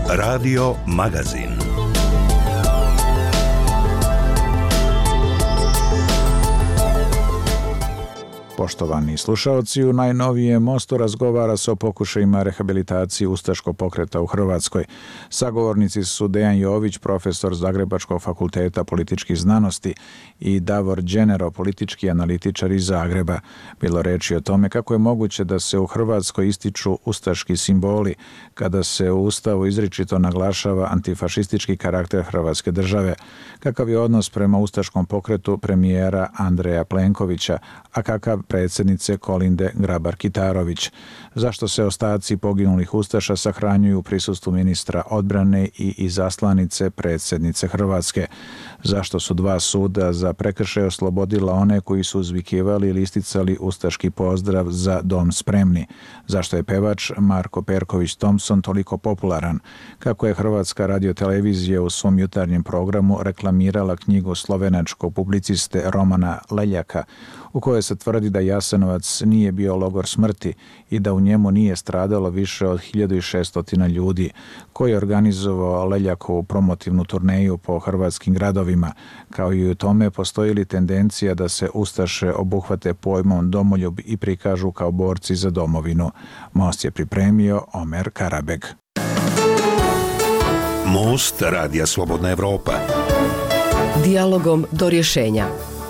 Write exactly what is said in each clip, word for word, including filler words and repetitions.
Radio Magazin. Poštovani slušaoci, u najnovijem Mostu razgovara se o pokušajima rehabilitacije ustaškog pokreta u Hrvatskoj. Sagovornici su Dejan Jović, profesor Zagrebačkog fakulteta političkih znanosti, i Davor Đenero, politički analitičar iz Zagreba. Bilo reči o tome kako je moguće da se u Hrvatskoj ističu ustaški simboli kada se u Ustavu izričito naglašava antifašistički karakter Hrvatske države. Kakav je odnos prema ustaškom pokretu premijera Andreja Plenkovića, a kakav predsjednice Kolinde Grabar-Kitarović? Zašto se ostaci poginulih ustaša sahranjuju u prisustvu ministra odbrane i izaslanice predsjednice Hrvatske? Zašto su dva suda za prekršaj oslobodila one koji su uzvikivali ili isticali ustaški pozdrav za dom spremni? Zašto je pevač Marko Perković Thompson toliko popularan? Kako je Hrvatska radiotelevizija u svom jutarnjem programu reklamirala knjigu slovenačkog publiciste Romana Leljaka, u kojoj se tvrdi da Jasenovac nije bio logor smrti i da u njemu nije stradalo više od hiljadu šesto ljudi, koji je organizovao Leljakovu promotivnu turneju po hrvatskim gradovima, kao i u tome postoji li tendencija da se ustaše obuhvate pojmom domoljub i prikažu kao borci za domovinu. Most je pripremio Omer Karabeg. Most Radija Slobodna Evropa. Dijalogom do rješenja.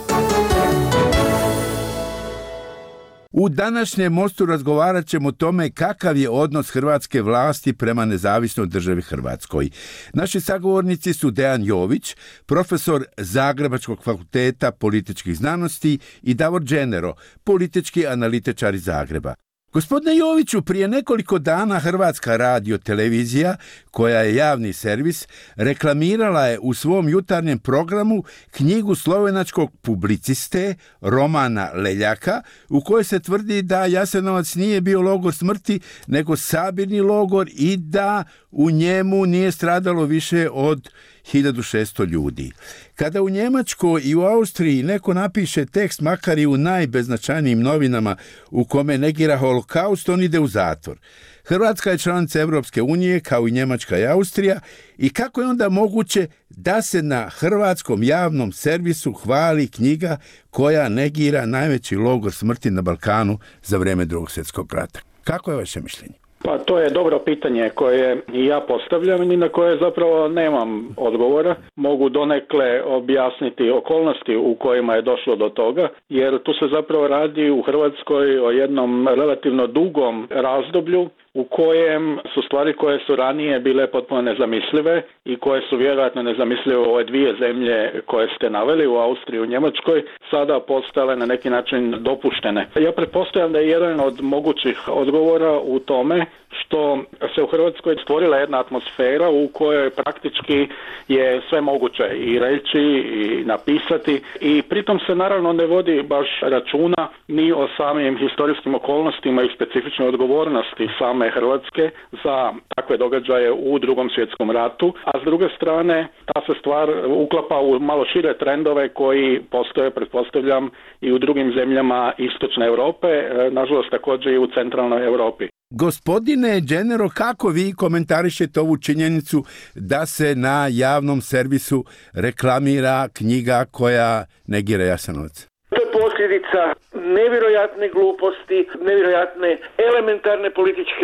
U današnjem Mostu razgovarat ćemo o tome kakav je odnos hrvatske vlasti prema nezavisnoj državi Hrvatskoj. Naši sagovornici su Dejan Jović, profesor Zagrebačkog fakulteta političkih znanosti, i Davor Đenero, politički analitičar iz Zagreba. Gospodine Joviću, prije nekoliko dana Hrvatska radiotelevizija, koja je javni servis, reklamirala je u svom jutarnjem programu knjigu slovenačkog publiciste Romana Leljaka, u kojoj se tvrdi da Jasenovac nije bio logor smrti, nego sabirni logor i da u njemu nije stradalo više od hiljadu šesto ljudi. Kada u Njemačkoj i u Austriji neko napiše tekst, makar i u najbeznačajnijim novinama, u kome negira holokaust, on ide u zatvor. Hrvatska je članica Europske unije, kao i Njemačka i Austrija, i kako je onda moguće da se na hrvatskom javnom servisu hvali knjiga koja negira najveći logor smrti na Balkanu za vrijeme Drugog svjetskog rata? Kako je vaše mišljenje? Pa to je dobro pitanje koje i ja postavljam i na koje zapravo nemam odgovora. Mogu donekle objasniti okolnosti u kojima je došlo do toga, jer tu se zapravo radi u Hrvatskoj o jednom relativno dugom razdoblju u kojem su stvari koje su ranije bile potpuno nezamislive i koje su vjerojatno nezamislive u ove dvije zemlje koje ste naveli, u Austriji i u Njemačkoj, sada postale na neki način dopuštene. Ja pretpostavljam da je jedan od mogućih odgovora u tome što se u Hrvatskoj stvorila jedna atmosfera u kojoj praktički je sve moguće i reći i napisati, i pritom se naravno ne vodi baš računa ni o samim historijskim okolnostima i specifičnoj odgovornosti same Hrvatske za takve događaje u Drugom svjetskom ratu, a s druge strane ta se stvar uklapa u malo šire trendove koji postoje, pretpostavljam, i u drugim zemljama istočne Europe, nažalost također i u centralnoj Europi. Gospodine Đenero, kako vi komentarišete ovu činjenicu da se na javnom servisu reklamira knjiga koja negira Jasenovac? To je posljedica nevjerojatne gluposti, nevjerojatne elementarne političke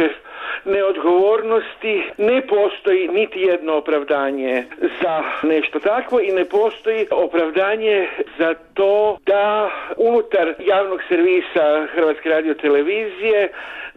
neodgovornosti. Ne postoji niti jedno opravdanje za nešto takvo i ne postoji opravdanje za to da unutar javnog servisa Hrvatske radiotelevizije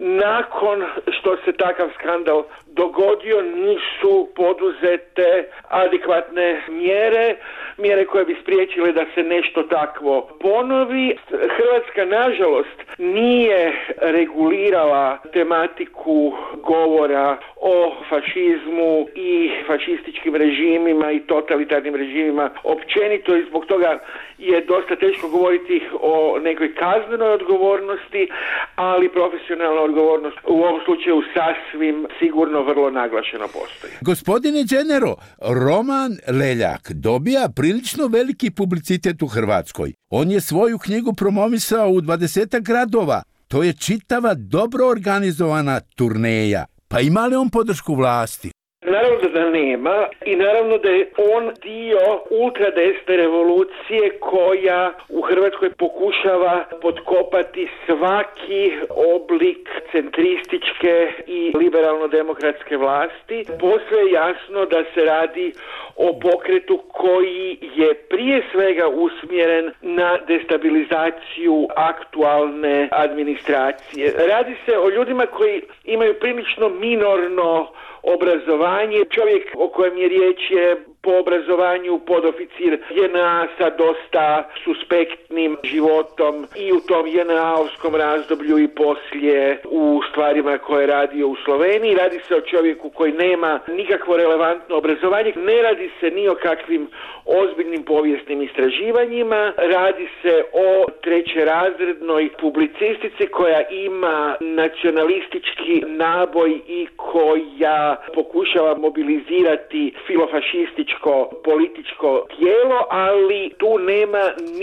nakon što se takav skandal dogodio nisu poduzete adekvatne mjere, mjere koje bi spriječile da se nešto takvo ponovi. Hrvatska, nažalost, nije regulirala tematiku govora o fašizmu i fašističkim režimima i totalitarnim režimima općenito, i zbog toga je dosta teško govoriti o nekoj kaznenoj odgovornosti, ali profesionalna odgovornost u ovom slučaju sasvim sigurno vrlo naglašeno postoji. Gospodine Đenero, Roman Leljak dobija prilično veliki publicitet u Hrvatskoj. On je svoju knjigu promovisao u dvadesetak gradova. To je čitava dobro organizovana turneja. Pa ima li on podršku vlasti? Naravno da nema i naravno da je on dio ultradesne revolucije koja u Hrvatskoj pokušava potkopati svaki oblik centrističke i liberalno-demokratske vlasti. Posve je jasno da se radi o pokretu koji je prije svega usmjeren na destabilizaciju aktualne administracije. Radi se o ljudima koji imaju prilično minorno obrazovanje. Čovjek o kojem je riječ je po obrazovanju podoficir J N A sa dosta suspektnim životom i u tom J N A-ovskom razdoblju i poslije u stvarima koje je radio u Sloveniji. Radi se o čovjeku koji nema nikakvo relevantno obrazovanje. Ne radi se ni o kakvim ozbiljnim povijesnim istraživanjima. Radi se o trećerazrednoj publicistici koja ima nacionalistički naboj i koja pokušava mobilizirati filofašističko političko tijelo, ali tu nema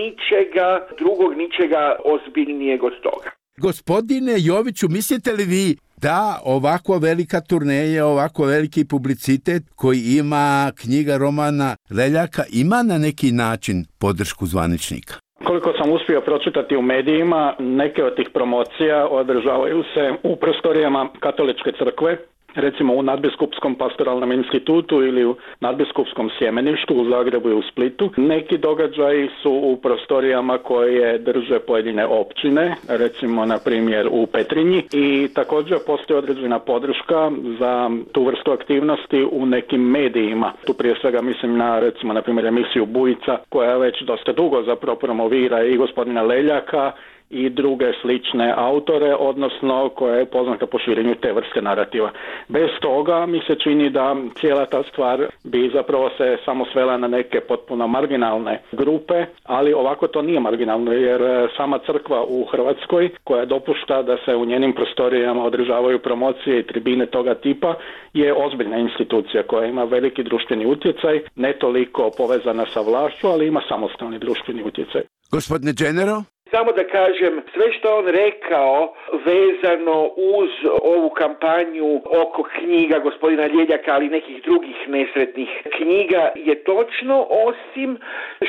ničega drugog, ničega ozbiljnijeg od toga. Gospodine Joviću, mislite li vi da ovako velika turneja, ovako veliki publicitet koji ima knjiga Romana Leljaka ima na neki način podršku zvaničnika? Koliko sam uspio pročitati u medijima, neke od tih promocija održavaju se u prostorijama Katoličke crkve, recimo u Nadbiskupskom pastoralnom institutu ili u Nadbiskupskom sjemeništu u Zagrebu i u Splitu. Neki događaji su u prostorijama koje drže pojedine općine, recimo na primjer u Petrinji, i također postoji određena podrška za tu vrstu aktivnosti u nekim medijima. Tu prije svega mislim na recimo na primjer emisiju Bujica koja već dosta dugo zapravo promovira i gospodina Leljaka i druge slične autore, odnosno koja je poznata po širenju te vrste narativa. Bez toga mi se čini da cijela ta stvar bi zapravo se samo svela na neke potpuno marginalne grupe, ali ovako to nije marginalno, jer sama crkva u Hrvatskoj koja dopušta da se u njenim prostorijama održavaju promocije i tribine toga tipa je ozbiljna institucija koja ima veliki društveni utjecaj, ne toliko povezana sa vlašću, ali ima samostalni društveni utjecaj. Gospodine Genero? Samo da kažem, sve što on rekao vezano uz ovu kampanju oko knjiga gospodina Ljeljaka, ali nekih drugih nesretnih knjiga je točno, osim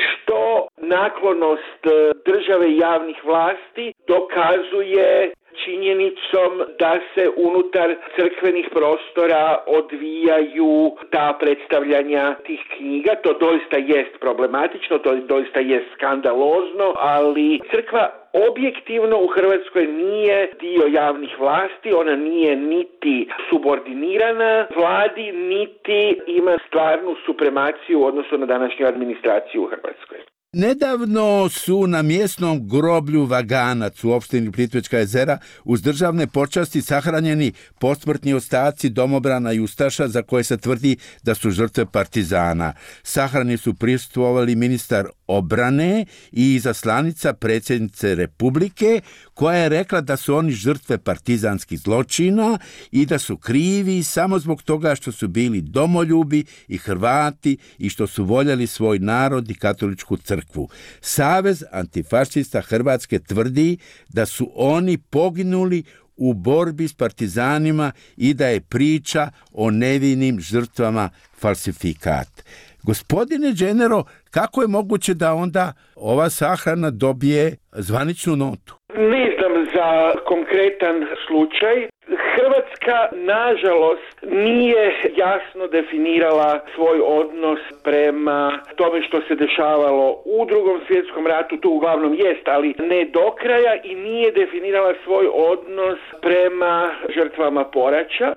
što naklonost države i javnih vlasti dokazuje činjenicom da se unutar crkvenih prostora odvijaju ta predstavljanja tih knjiga. To doista jest problematično, to doista jest skandalozno, ali crkva objektivno u Hrvatskoj nije dio javnih vlasti, ona nije niti subordinirana vladi, niti ima stvarnu supremaciju u odnosu na današnju administraciju u Hrvatskoj. Nedavno su na mjesnom groblju Vaganac u opštini Plitvička jezera uz državne počasti sahranjeni posmrtni ostaci domobrana i ustaša za koje se tvrdi da su žrtve partizana. Sahrani su prisustvovali ministar obrane i izaslanica predsjednice Republike, koja je rekla da su oni žrtve partizanskih zločina i da su krivi samo zbog toga što su bili domoljubi i Hrvati i što su voljeli svoj narod i katoličku crkvu. Savez antifašista Hrvatske tvrdi da su oni poginuli u borbi s partizanima i da je priča o nevinim žrtvama falsifikat. Gospodine Genero, kako je moguće da onda ova sahrana dobije zvaničnu notu? Ne znam za konkretan slučaj. Hrvatska, nažalost, nije jasno definirala svoj odnos prema tome što se dešavalo u Drugom svjetskom ratu, tu uglavnom jest, ali ne do kraja, i nije definirala svoj odnos prema žrtvama poraća.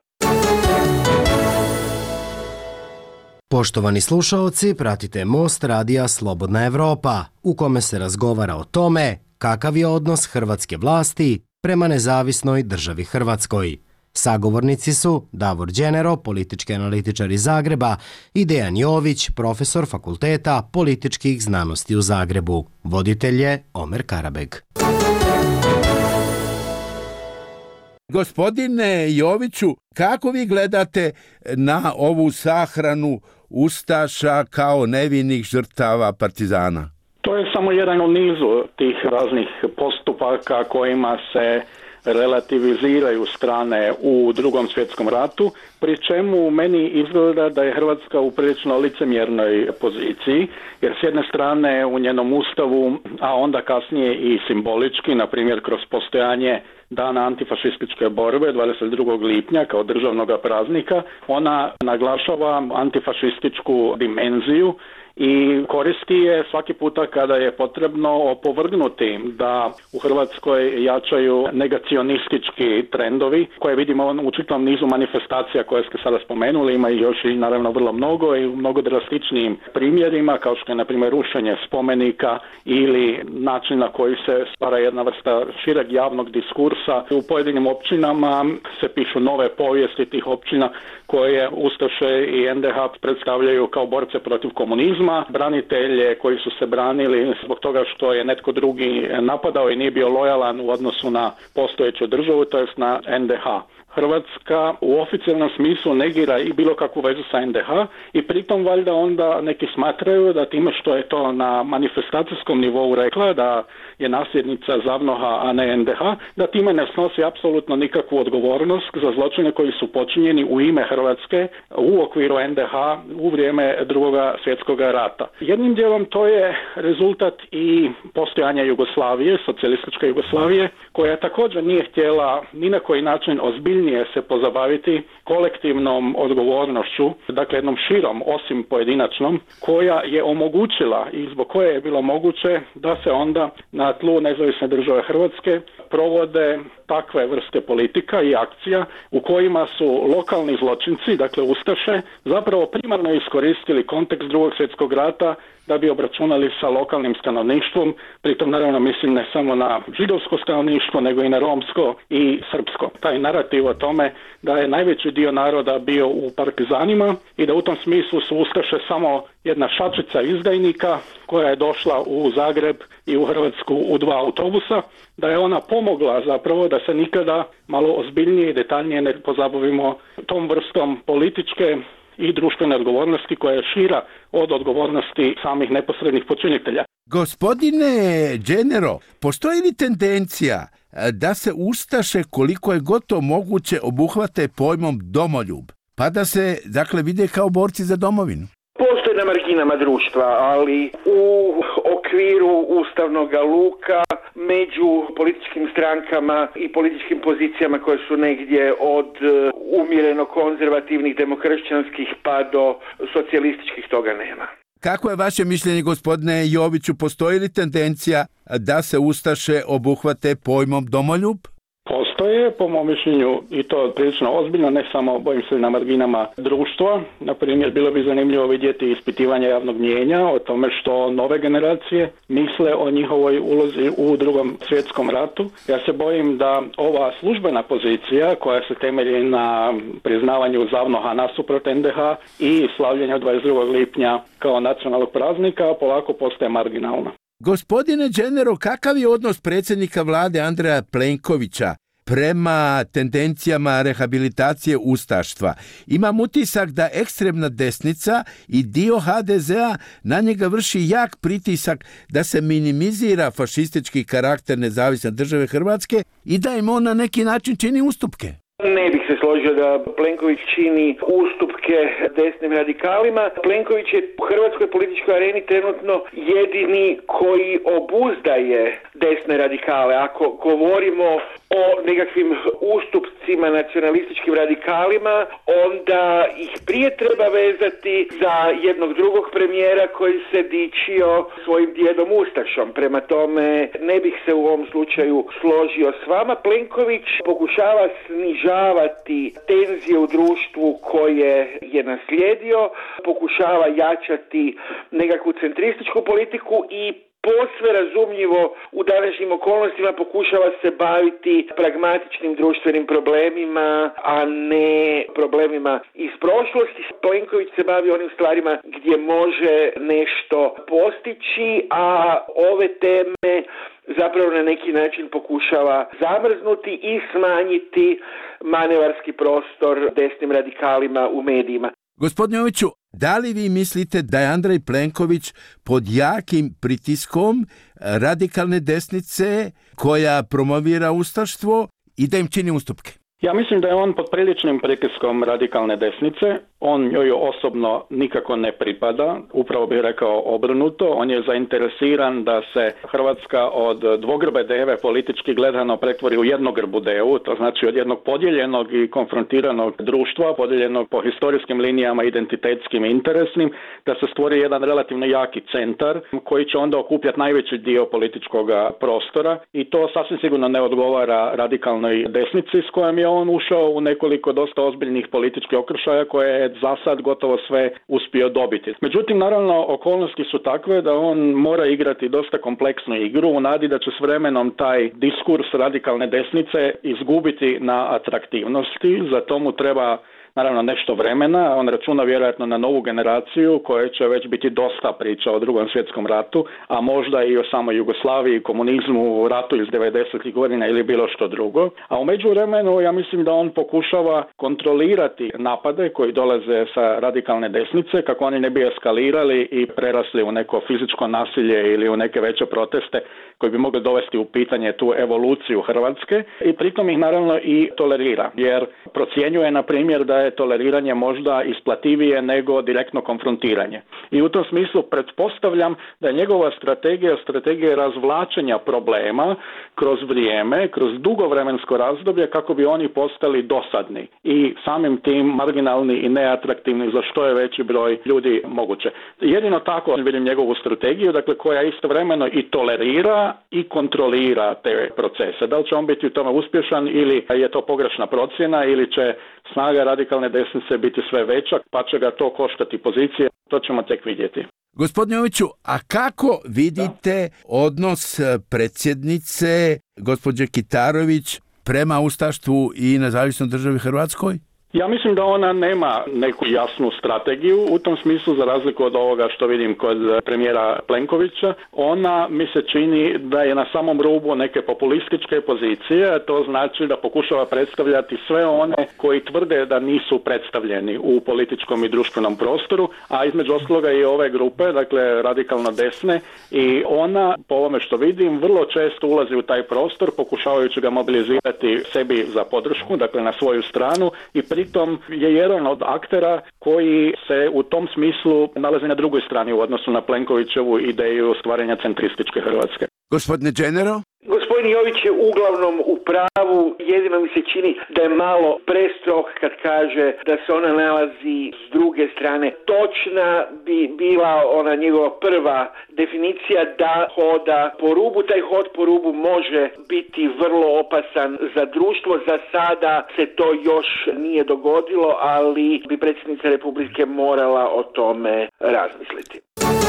Poštovani slušaoci, pratite Most radija Slobodna Evropa, u kome se razgovara o tome kakav je odnos hrvatske vlasti prema nezavisnoj državi Hrvatskoj. Sagovornici su Davor Genero, politički analitičar iz Zagreba, i Dejan Jović, profesor Fakulteta političkih znanosti u Zagrebu. Voditelj je Omer Karabeg. Gospodine Joviću, kako vi gledate na ovu sahranu ustaša kao nevinih žrtava partizana? To je samo jedan u nizu tih raznih postupaka kojima se relativiziraju strane u Drugom svjetskom ratu, pri čemu meni izgleda da je Hrvatska u prilično licemjernoj poziciji, jer s jedne strane u njenom ustavu, a onda kasnije i simbolički, na primjer kroz postojanje Dana antifašističke borbe dvadeset drugog lipnja kao državnog praznika, ona naglašava antifašističku dimenziju i koristi je svaki puta kada je potrebno opovrgnuti da u Hrvatskoj jačaju negacionistički trendovi koje vidimo u čitavom nizu manifestacija koje ste sada spomenuli, ima ih još i naravno vrlo mnogo i u mnogo drastičnijim primjerima, kao što je na primjer rušenje spomenika ili način na koji se stvara jedna vrsta šireg javnog diskursa. U pojedinim općinama se pišu nove povijesti tih općina koje Ustaše i en de ha predstavljaju kao borce protiv komunizma, branitelje koji su se branili zbog toga što je netko drugi napadao i nije bio lojalan u odnosu na postojeću državu, to jest na en de ha. Hrvatska u oficijalnom smislu negira i bilo kakvu vezu sa en de ha i pritom valjda onda neki smatraju da time što je to na manifestacijskom nivou rekla da je nasljednica ZAVNOH-a, a ne en de ha, da time ne snosi apsolutno nikakvu odgovornost za zločine koji su počinjeni u ime Hrvatske u okviru en de ha u vrijeme Drugoga svjetskog rata. Jednim dijelom to je rezultat i postojanja Jugoslavije, socijalističke Jugoslavije, koja također nije htjela ni na koji način ozbiljnije se pozabaviti kolektivnom odgovornošću, dakle jednom širom osim pojedinačnom, koja je omogućila i zbog koje je bilo moguće da se onda na tlu nezavisne države Hrvatske provode takve vrste politika i akcija u kojima su lokalni zločinci, dakle ustaše, zapravo primarno iskoristili kontekst Drugog svjetskog rata da bi obračunali sa lokalnim stanovništvom, pritom naravno mislim ne samo na židovsko stanovništvo, nego i na romsko i srpsko. Taj narativ o tome da je najveći dio naroda bio u partizanima i da u tom smislu su ustaše samo jedna šačica izdajnika koja je došla u Zagreb i u Hrvatsku u dva autobusa, da je ona pomogla zapravo da se nikada malo ozbiljnije i detaljnije ne pozabavimo tom vrstom političke i društvene odgovornosti koja je šira od odgovornosti samih neposrednih počinitelja. Gospodine Genero, postoji li tendencija da se ustaše koliko je gotovo moguće obuhvate pojmom domoljub, pa da se dakle vide kao borci za domovinu? Postoje na marginama društva, ali u okviru ustavnog luka među političkim strankama i političkim pozicijama koje su negdje od umjereno konzervativnih demokršćanskih pa do socijalističkih toga nema. Kako je vaše mišljenje, gospodine Joviću, postoji li tendencija da se ustaše obuhvate pojmom domoljub? Postoje, po mom mišljenju, i to prilično ozbiljno, ne samo, bojim se, na marginama društva. Na primjer, bilo bi zanimljivo vidjeti ispitivanje javnog mnijenja o tome što nove generacije misle o njihovoj ulozi u Drugom svjetskom ratu. Ja se bojim da ova službena pozicija koja se temelji na priznavanju ZAVNOH-a nasuprot en de ha i slavljenju dvadeset drugog lipnja kao nacionalnog praznika polako postaje marginalna. Gospodine Genero, kakav je odnos predsjednika vlade Andreja Plenkovića prema tendencijama rehabilitacije ustaštva? Imam utisak da ekstremna desnica i dio ha de zea na njega vrši jak pritisak da se minimizira fašistički karakter nezavisne države Hrvatske i da im on na neki način čini ustupke. Ne bih se složio da Plenković čini ustupke desnim radikalima. Plenković je u hrvatskoj političkoj areni trenutno jedini koji obuzdaje desne radikale. Ako govorimo o nekakvim ustupcima nacionalističkim radikalima, onda ih prije treba vezati za jednog drugog premijera koji se dičio svojim djedom Ustašom. Prema tome, ne bih se u ovom slučaju složio s vama. Plenković pokušava snižavati tenzije u društvu koje je naslijedio, pokušava jačati nekakvu centrističku politiku i posve razumljivo u današnjim okolnostima pokušava se baviti pragmatičnim društvenim problemima, a ne problemima iz prošlosti. Plenković se bavi onim stvarima gdje može nešto postići, a ove teme zapravo na neki način pokušava zamrznuti i smanjiti manevarski prostor desnim radikalima u medijima. Gospodine Joviću, da li vi mislite da je Andrej Plenković pod jakim pritiskom radikalne desnice koja promovira ustaštvo i da im čini ustupke? Ja mislim da je on pod priličnim pritiskom radikalne desnice. On joj osobno nikako ne pripada, upravo bih rekao obrnuto. On je zainteresiran da se Hrvatska od dvogrbe deve politički gledano pretvori u jednogrbu devu, to znači od jednog podijeljenog i konfrontiranog društva, podijeljenog po historijskim linijama, identitetskim i interesnim, da se stvori jedan relativno jaki centar koji će onda okupljati najveći dio političkog prostora i to sasvim sigurno ne odgovara radikalnoj desnici s kojom je on ušao u nekoliko dosta ozbiljnih političkih okršaja koje je za sad gotovo sve uspio dobiti. Međutim, naravno, okolnosti su takve da on mora igrati dosta kompleksnu igru u nadi da će s vremenom taj diskurs radikalne desnice izgubiti na atraktivnosti. Za to mu treba naravno nešto vremena, on računa vjerojatno na novu generaciju koja će već biti dosta priča o Drugom svjetskom ratu, a možda i o samoj Jugoslaviji, komunizmu, ratu iz devedesetih godina ili bilo što drugo. A u međuvremenu ja mislim da on pokušava kontrolirati napade koji dolaze sa radikalne desnice kako oni ne bi eskalirali i prerasli u neko fizičko nasilje ili u neke veće proteste koji bi mogli dovesti u pitanje tu evoluciju Hrvatske i pritom ih naravno i tolerira, jer procjenjuje na primjer da je toleriranje možda isplativije nego direktno konfrontiranje. I u tom smislu pretpostavljam da je njegova strategija strategija razvlačenja problema kroz vrijeme, kroz dugovremensko razdoblje kako bi oni postali dosadni i samim tim marginalni i neatraktivni za što je veći broj ljudi moguće. Jedino tako vidim njegovu strategiju, dakle koja istovremeno i tolerira i kontrolira te procese. Da li će on biti u tome uspješan ili je to pogrešna procjena ili će snaga radikalne desnice biti sve veća, pa će ga to koštati pozicije, to ćemo tek vidjeti. Gospodine Joviću, a kako vidite da. odnos predsjednice, gospođe Kitarović, prema ustaštvu i nezavisnoj državi Hrvatskoj? Ja mislim da ona nema neku jasnu strategiju u tom smislu, za razliku od ovoga što vidim kod premijera Plenkovića. Ona mi se čini da je na samom rubu neke populističke pozicije, a to znači da pokušava predstavljati sve one koji tvrde da nisu predstavljeni u političkom i društvenom prostoru, a između ostaloga i ove grupe, dakle radikalno desne, i ona, po ovome što vidim, vrlo često ulazi u taj prostor pokušavajući ga mobilizirati sebi za podršku, dakle na svoju stranu, i pritom je jedan od aktera koji se u tom smislu nalazi na drugoj strani u odnosu na Plenkovićevu ideju stvaranja centrističke Hrvatske. Gospodine Dženero? Gospodin Jović je uglavnom u pravu, jedino mi se čini da je malo prestrog kad kaže da se ona nalazi s druge strane. Točna bi bila ona njegova prva definicija da hoda po rubu. Taj hod po rubu može biti vrlo opasan za društvo. Za sada se to još nije dogodilo, ali bi predsjednica Republike morala o tome razmisliti.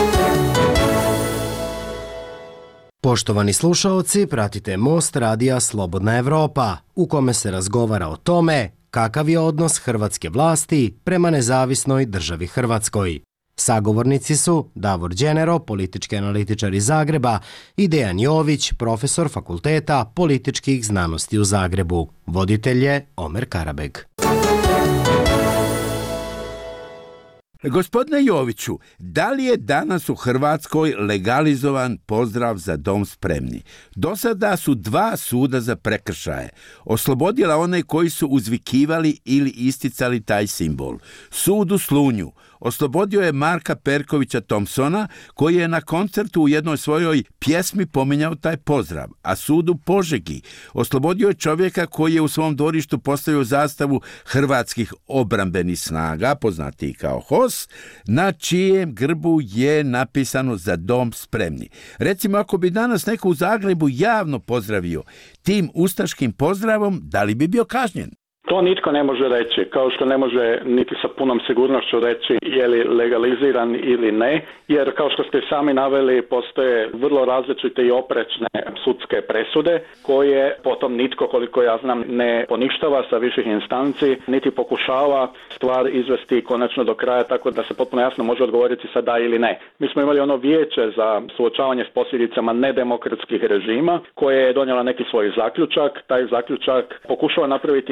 Poštovani slušaoci, pratite Most radija Slobodna Evropa, u kome se razgovara o tome kakav je odnos hrvatske vlasti prema nezavisnoj državi Hrvatskoj. Sagovornici su Davor Dženero, politički analitičar iz Zagreba, i Dejan Jović, profesor Fakulteta političkih znanosti u Zagrebu. Voditelj je Omer Karabeg. Gospodine Joviću, da li je danas u Hrvatskoj legalizovan pozdrav Za dom spremni? Do sada su dva suda za prekršaje oslobodila one koji su uzvikivali ili isticali taj simbol. Sud u Slunju oslobodio je Marka Perkovića Thompsona, koji je na koncertu u jednoj svojoj pjesmi pominjao taj pozdrav, a sud u Požegi oslobodio je čovjeka koji je u svom dvorištu postavio zastavu hrvatskih obrambenih snaga, poznatiji kao H O S, na čijem grbu je napisano Za dom spremni. Recimo, ako bi danas neko u Zagrebu javno pozdravio tim ustaškim pozdravom, da li bi bio kažnjen? To nitko ne može reći, kao što ne može niti sa punom sigurnošću reći je li legaliziran ili ne, jer kao što ste sami naveli, postoje vrlo različite i oprečne sudske presude koje potom nitko, koliko ja znam, ne poništava sa viših instanci, niti pokušava stvar izvesti konačno do kraja tako da se potpuno jasno može odgovoriti sa da ili ne. Mi smo imali ono vijeće za suočavanje s posljedicama nedemokratskih režima koje je donijela neki svoj zaključak. Taj zaključak pokušava napraviti neku vrstu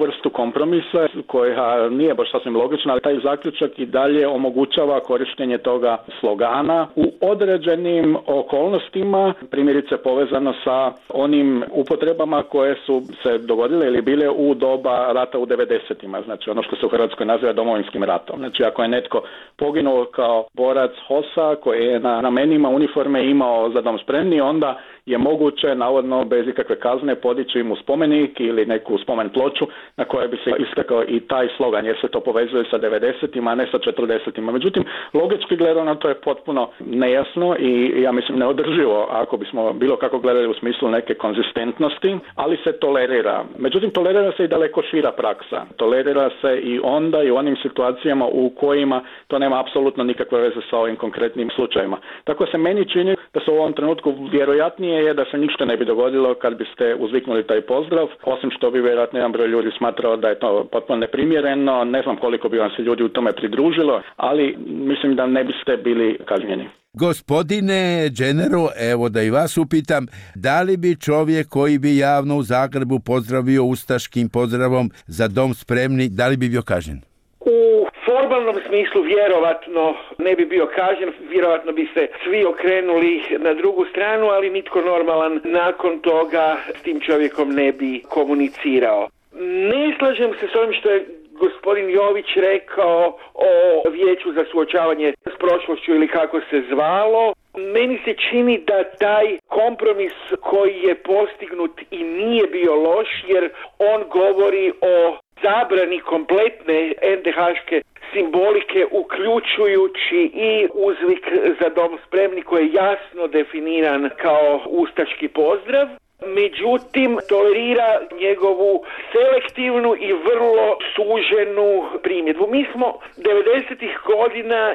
vrstu kompromisa koja nije baš sasvim logična, ali taj zaključak i dalje omogućava korištenje toga slogana u određenim okolnostima, primjerice povezano sa onim upotrebama koje su se dogodile ili bile u doba rata u devedesetima, znači ono što se u Hrvatskoj naziva Domovinskim ratom. Znači ako je netko poginuo kao borac HOS-a koji je na ramenima uniforme imao Za dom spremni, onda je moguće navodno bez ikakve kazne podići mu spomenik ili neku spomen ploču na kojoj bi se istakao i taj slogan, jer se to povezuje sa devedesetima, a ne sa četrdesetima. Međutim, logički gledano to je potpuno nejasno i ja mislim neodrživo ako bismo bilo kako gledali u smislu neke konzistentnosti, ali se tolerira. Međutim, tolerira se i daleko šira praksa. Tolerira se i onda i u onim situacijama u kojima to nema apsolutno nikakve veze sa ovim konkretnim slučajima. Tako se meni čini da se u ovom trenutku vjerojatnije je da se ništa ne bi dogodilo kad biste uzviknuli taj pozdrav, osim što bi vjerojatno jedan broj ljudi smatrao da je to potpuno neprimjereno, ne znam koliko bi vam se ljudi u tome pridružilo, ali mislim da ne biste bili kažnjeni. Gospodine Dženero, evo da i vas upitam, da li bi čovjek koji bi javno u Zagrebu pozdravio ustaškim pozdravom Za dom spremni, da li bi bio kažnjen? U formalnom smislu vjerovatno ne bi bio kažnjen, vjerovatno bi se svi okrenuli na drugu stranu, ali nitko normalan nakon toga s tim čovjekom ne bi komunicirao. Ne slažem se s ovim što je gospodin Jović rekao o Vijeću za suočavanje s prošlošću ili kako se zvalo. Meni se čini da taj kompromis koji je postignut i nije bio loš, jer on govori o zabrani kompletne en de haške simbolike, uključujući i uzvik Za dom spremni koji je jasno definiran kao ustaški pozdrav. Međutim, tolerira njegovu selektivnu i vrlo suženu primjedbu. Mi smo devedesetih godina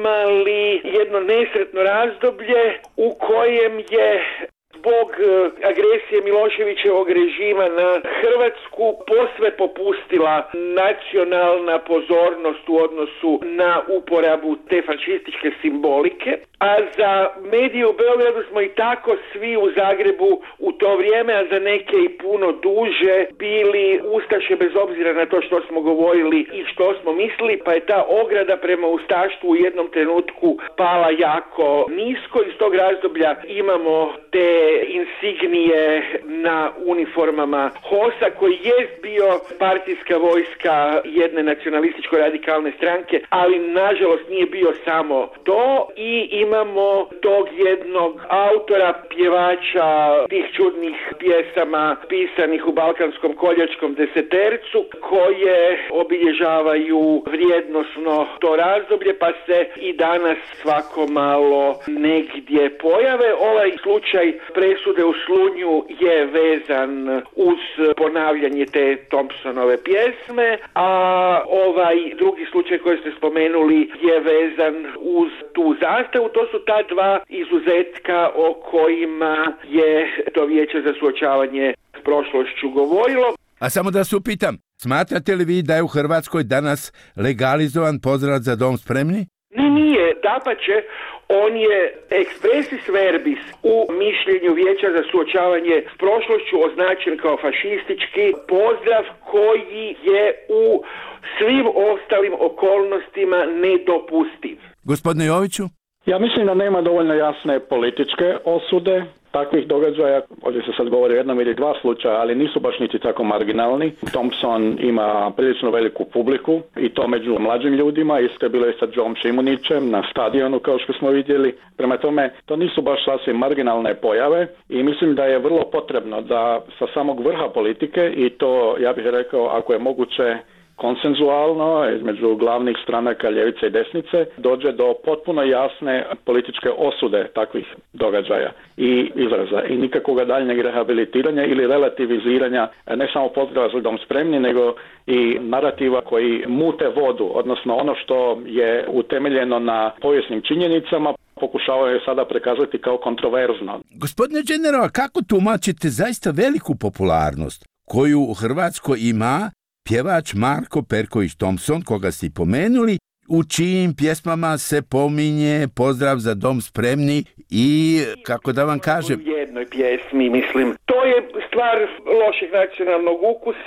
imali jedno nesretno razdoblje u kojem je zbog agresije Miloševićevog režima na Hrvatsku posve popustila nacionalna pozornost u odnosu na uporabu te fašističke simbolike, a za medije u Beogradu smo i tako svi u Zagrebu u to vrijeme, a za neke i puno duže, bili ustaše bez obzira na to što smo govorili i što smo mislili, pa je ta ograda prema ustaštvu u jednom trenutku pala jako nisko. Iz tog razdoblja imamo te insignije na uniformama HOS-a koji jest bio partijska vojska jedne nacionalističko-radikalne stranke, ali nažalost nije bio samo to, i imamo tog jednog autora, pjevača tih čudnih pjesama pisanih u balkanskom koljačkom desetercu koje obilježavaju vrijednosno to razdoblje, pa se i danas svako malo negdje pojave. Ovaj slučaj presude u Slunju je vezan uz ponavljanje te Thompsonove pjesme, a ovaj drugi slučaj koji ste spomenuli je vezan uz tu zastavu. To su ta dva izuzetka o kojima je to Vijeće za suočavanje s prošlošću govorilo. A samo da se upitam, smatrate li vi da je u Hrvatskoj danas legalizovan pozdrav Za dom spremni? Ne, nije. Dapače, on je expressis verbis u mišljenju Vijeća za suočavanje s prošlošću označen kao fašistički pozdrav koji je u svim ostalim okolnostima nedopustiv. Gospodine Joviću? Ja mislim da nema dovoljno jasne političke osude takvih događaja. Ovdje se sad govori o jednom ili dva slučaja, ali nisu baš niti tako marginalni. Thompson ima prilično veliku publiku i to među mlađim ljudima. Isto je bilo i sa Joom Šimunićem na stadionu, kao što smo vidjeli. Prema tome, to nisu baš sasvim marginalne pojave i mislim da je vrlo potrebno da sa samog vrha politike, i to ja bih rekao ako je moguće konsenzualno između glavnih stranaka ljevice i desnice, dođe do potpuno jasne političke osude takvih događaja i izraza i nikakvog daljnjeg rehabilitiranja ili relativiziranja ne samo pozdrava Za dom spremni, nego i narativa koji mute vodu, odnosno ono što je utemeljeno na povijesnim činjenicama pokušavaju sada prikazati kao kontroverzno. Gospodine Dženero, kako tumačite zaista veliku popularnost koju u Hrvatskoj ima pjevač Marko Perković Thompson, koga ste pomenuli, u čijim pjesmama se pominje pozdrav Za dom spremni i, kako da vam kažem... U jednoj pjesmi, mislim. To je stvar lošeg nacionalnog ukusa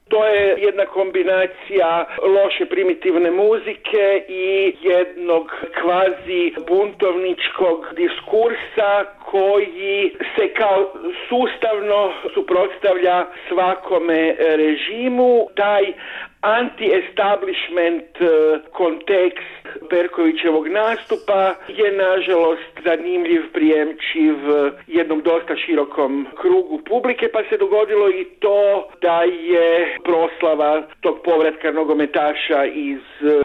To je jedna kombinacija loše primitivne muzike i jednog kvazi buntovničkog diskursa koji se kao sustavno suprotstavlja svakome režimu. Taj anti-establishment kontekst Perkovićevog nastupa je nažalost zanimljiv, prijemčiv jednom dosta širokom krugu publike, pa se dogodilo i to da je proslava tog povratka nogometaša iz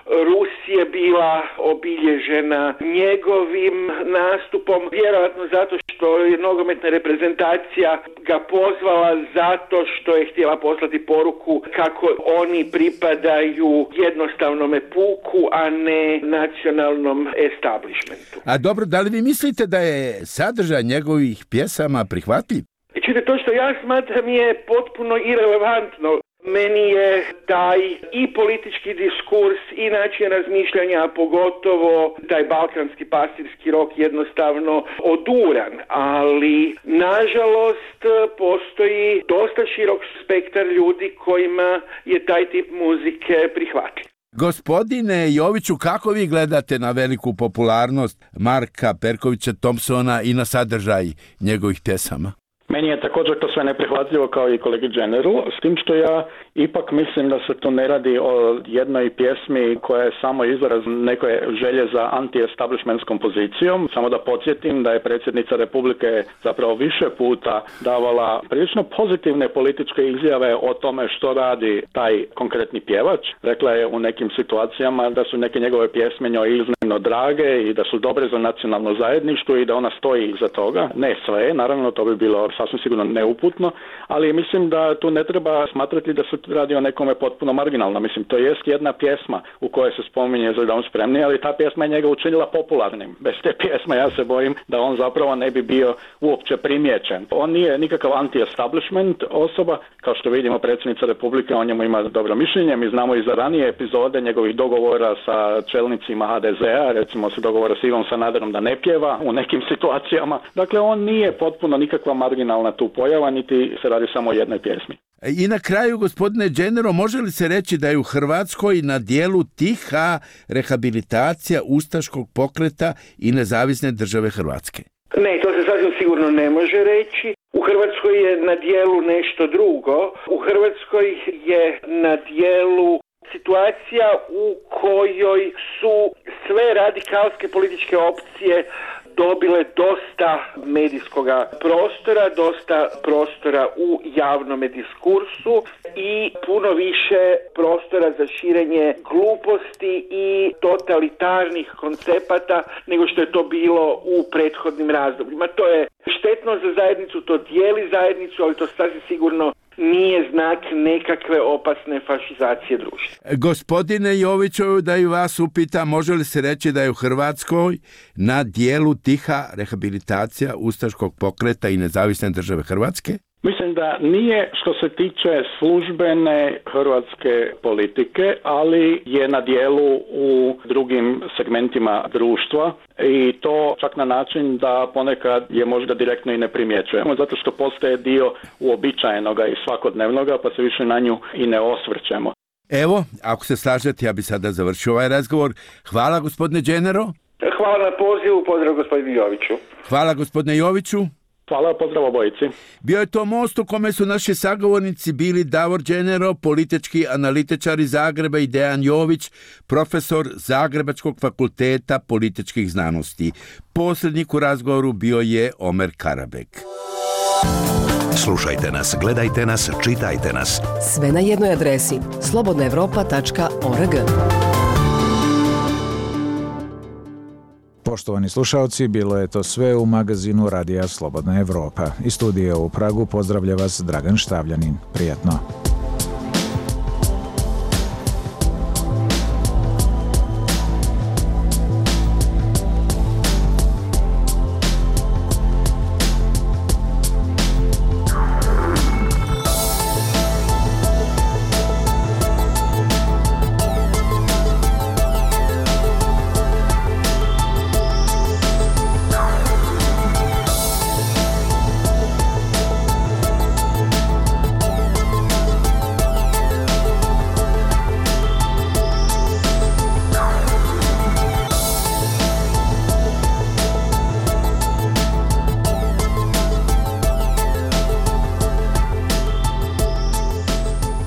Rusije bila obilježena njegovim nastupom, vjerojatno zato što je nogometna reprezentacija ga pozvala zato što je htjela poslati poruku kako oni pripadaju jednostavnome puku, a ne nacionalnom establishmentu. A dobro, da li vi mislite da je sadržaj njegovih pjesama prihvatljiv? Čujte, to što ja smatram je potpuno irelevantno. Meni je taj i politički diskurs i način razmišljanja, a pogotovo taj balkanski pastirski rok jednostavno oduran, ali nažalost postoji dosta širok spektar ljudi kojima je taj tip muzike prihvatljiv. Gospodine Joviću, kako vi gledate na veliku popularnost Marka Perkovića Thompsona i na sadržaj njegovih pjesama? Meni je također to sve neprihvatljivo kao i kolegi Jenneru, s tim što ja ipak mislim da se tu ne radi o jednoj pjesmi koja je samo izraz neke želje za anti-establishmentskom pozicijom. Samo da podsjetim da je predsjednica Republike zapravo više puta davala prilično pozitivne političke izjave o tome što radi taj konkretni pjevač. Rekla je u nekim situacijama da su neke njegove pjesme njoj iznimno drage i da su dobre za nacionalno zajedništvo i da ona stoji iza toga. Ne sve, naravno to bi bilo sasvim sigurno neuputno, ali mislim da tu ne treba smatrati da se radi o nekome potpuno marginalno. Mislim, to jest jedna pjesma u kojoj se spominje Za dom spremni, ali ta pjesma je njega učinila popularnim. Bez te pjesme ja se bojim da on zapravo ne bi bio uopće primijećen. On nije nikakav anti-establishment osoba, kao što vidimo predsjednica Republike, on njemu ima dobro mišljenje. Mi znamo i za ranije epizode njegovih dogovora sa čelnicima ha de zea, recimo se dogovora s Ivom Sanaderom da ne pjeva u nekim situacijama. Dakle, on nije potpuno nikakva marginalna tu pojava, niti se radi samo o jednoj pjesmi. I na kraju, gospodine Jennero, može li se reći da je u Hrvatskoj na dijelu tiha rehabilitacija ustaškog pokreta i nezavisne države Hrvatske? Ne, to se sasvim sigurno ne može reći. U Hrvatskoj je na dijelu nešto drugo. U Hrvatskoj je na dijelu situacija u kojoj su sve radikalske političke opcije dobile dosta medijskoga prostora, dosta prostora u javnome diskursu i puno više prostora za širenje gluposti i totalitarnih koncepata nego što je to bilo u prethodnim razdobljima. To je štetno za zajednicu, to dijeli zajednicu, ali to sasvim sigurno nije znak nekakve opasne fašizacije društva. Gospodine Joviću, da i vas upitam, može li se reći da je u Hrvatskoj na dijelu tiha rehabilitacija ustaškog pokreta i nezavisne države Hrvatske? Mislim da nije što se tiče službene hrvatske politike, ali je na dijelu u drugim segmentima društva i to čak na način da ponekad je možda direktno i ne primjećujemo, zato što postaje dio uobičajenoga i svakodnevnoga, pa se više na nju i ne osvrćemo. Evo, ako se slažete, ja bi sada završio ovaj razgovor. Hvala, gospodine Jennero. Hvala na pozivu, pozdrav gospodinu Joviću. Hvala, gospodine Joviću. Hvala, pozdrav obojici. Bio je to most u kome su naši sagovornici bili Davor Jennero, politički analitičar iz Zagreba, i Dejan Jović, profesor Zagrebačkog fakulteta političkih znanosti. Posrednik u razgovoru bio je Omer Karabek. Slušajte nas, gledajte nas, čitajte nas. Sve na jednoj adresi slobodna evropa tačka org. Poštovani slušaoci, bilo je to sve u magazinu Radija Slobodna Evropa. Iz studija u Pragu pozdravlja vas Dragan Štavljanin. Prijatno.